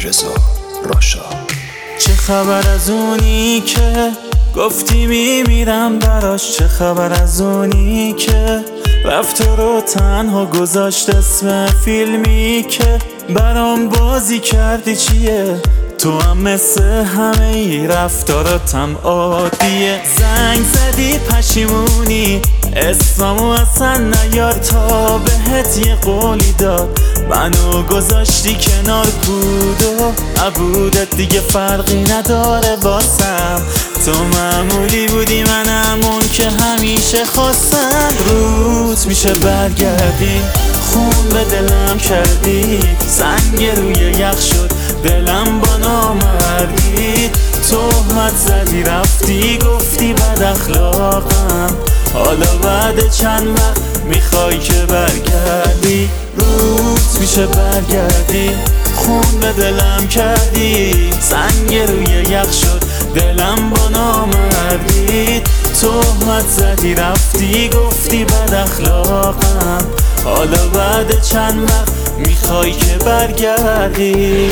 رضا راشا. چه خبر از اونی که گفتی میمیرم براش؟ چه خبر از اونی که رفت تو رو تنها گذاشت اسم فیلمی که برام بازی کردی چیه؟ تو هم مثل همه ای رفتاراتم عادیه. زنگ زدی پشیمونی اسممو اصلا نیار تا بهت یه قولی داد، منو گذاشتی کنار بود و عبودت دیگه فرقی نداره واسم. تو معمولی بودی منم اون که همیشه خواستم. روت میشه برگردی خون به دلم کردی، سنگ روی یخ شد دلم با نامردی. تهمت زدی رفتی گفتی بد اخلاقم، حالا بعد چند وقت میخوای که برگردی. روت میشه برگردی خون به دلم کردی، سنگ روی یخ شد دلم با نامردی. تهمت زدی رفتی گفتی بد اخلاقم، حالا بعد چند وقت میخوای که برگردی.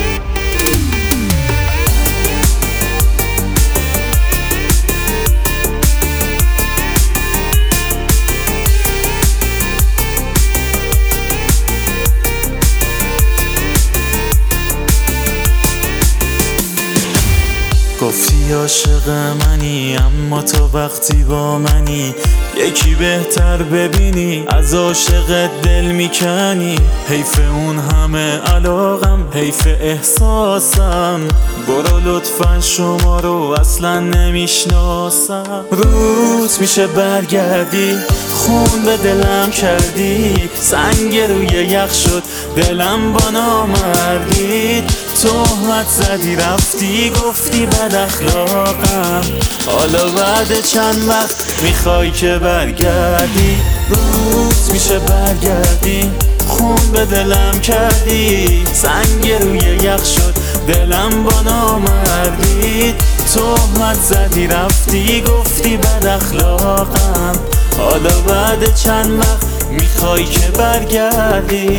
گفتی عاشق منی اما تو وقتی با منی یکی بهتر ببینی، از عاشق دل میکنی. حیف اون همه علاقم، حیف احساسم، برو لطفا شما رو اصلا نمیشناسم. روت میشه برگردی خون به دلم کردی، سنگ روی یخ شد دلم با نامردی. تهمت زدی رفتی گفتی بد اخلاقم، حالا بعد چند وقت میخوای که برگردی. روت میشه برگردی خون به دلم کردی، سنگ روی یخ شد دلم با نامردی. تهمت زدی رفتی گفتی بد اخلاقم، حالا بعد چند وقت میخوای که برگردی.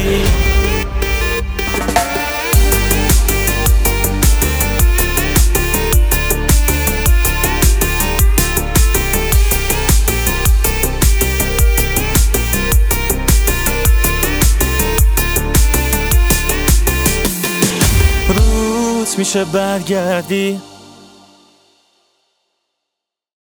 روت میشه برگردی